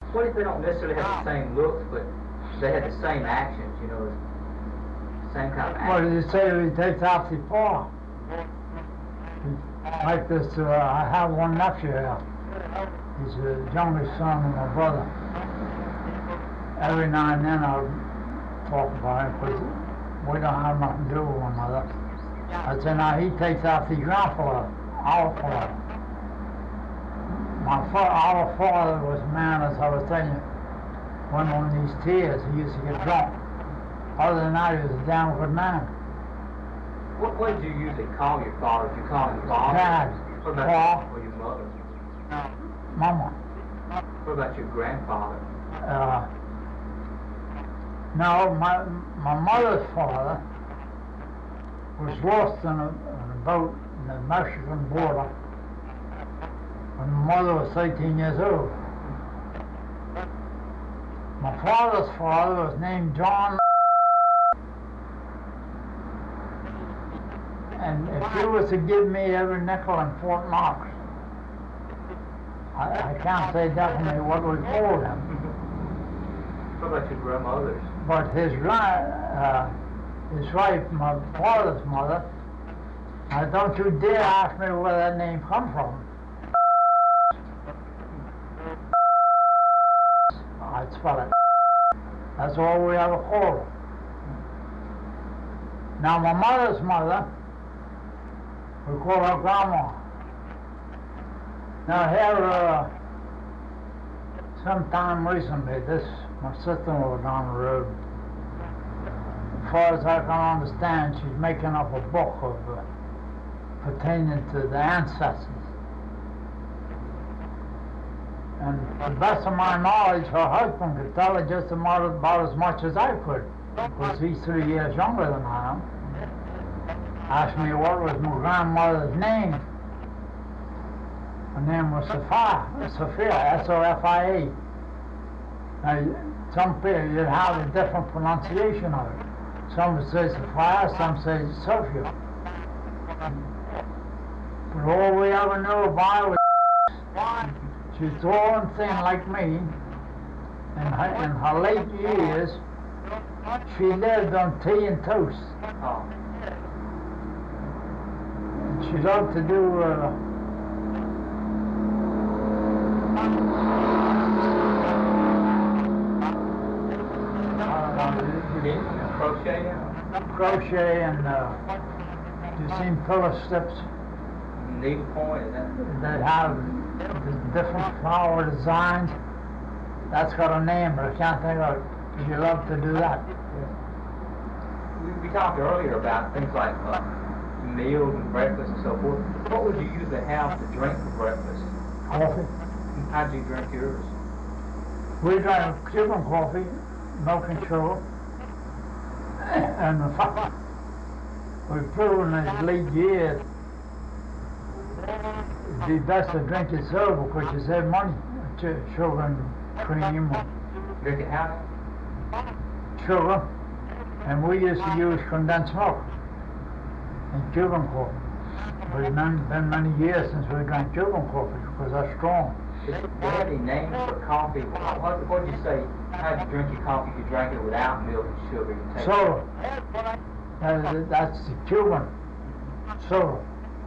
What if they don't necessarily have the same looks, but they have the same actions, you know, same kind of What actions? did you say he takes out the paw? Like this, I have one nephew here. He's the youngest son of my brother. Every now and then I'll talk about him because we don't have nothing to do with one another. I said, now he takes out the grandfather, our father. Our father was a man, as I was telling you, went on these tears. He used to get drunk. Other than that, he was a damn good man. What did you usually call your father? Did you call him father? Dad, What about Pa, or your mother? Mama. What about your grandfather? No, my mother's father was lost in a boat in the Mexican border when my mother was 18 years old. My father's father was named John. And if you was to give me every nickel in Fort Knox, I can't say definitely what we called him. What about your grandmothers? But his wife, my father's mother, don't you dare ask me where that name come from. I'd spell it. That's all we ever called her. Now my mother's mother, we call her Grandma. Now here, sometime recently, my sister-in-law down the road, as far as I can understand, she's making up a book of pertaining to the ancestors. And to the best of my knowledge, her husband could tell her just about as much as I could, because he's 3 years younger than I am. Asked me what was my grandmother's name. Her name was Sophia, S-O-F-I-A. Now, some people, you'd have a different pronunciation of it. Some would say Sophia, some say Sophia. But all we ever knew about her was she's tall and thin like me. In her late years, she lived on tea and toast. Oh. She loved to do crochet and you seen pillow slips Needlepoint, is that have different flower designs. That's got a name, but I can't think of it. She loved to do that. We talked earlier about things like meals and breakfast and so forth. What would you usually have to drink for breakfast? Coffee. How do you drink yours? We drank Cuban coffee, milk and sugar, and we've proven in his late years it'd be best to drink it sober because you save money. Sugar and cream. Drink it how? Sugar, and we used to use condensed milk in Cuban coffee. But it's been many years since we drank Cuban coffee because that's strong. Do you have any names for coffee? What did you say? How do you drink your coffee? You drank it without milk and sugar. You take Soda. That's the Cuban soda.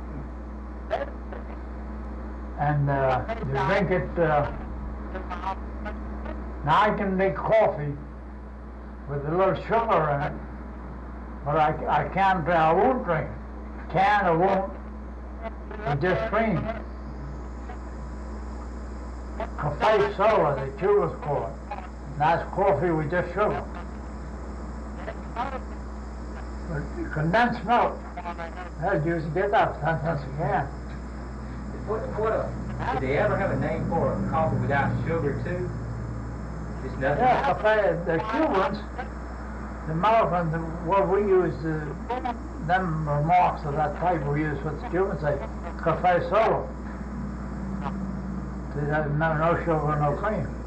And you drink it. Now I can make coffee with a little sugar in it, but I can't. I won't drink it. Can or won't? It's just cream. Cafe soda, the Cubans call it. That's coffee with just sugar. But condensed milk, they'll usually get that 10 cents a can. Did they ever have a name for a coffee without sugar too? Just nothing? Yeah, cafe, the Cubans, the Americans, what we use, them remarks of that type we use what the Cubans say, cafe soda. No sugar, no cream.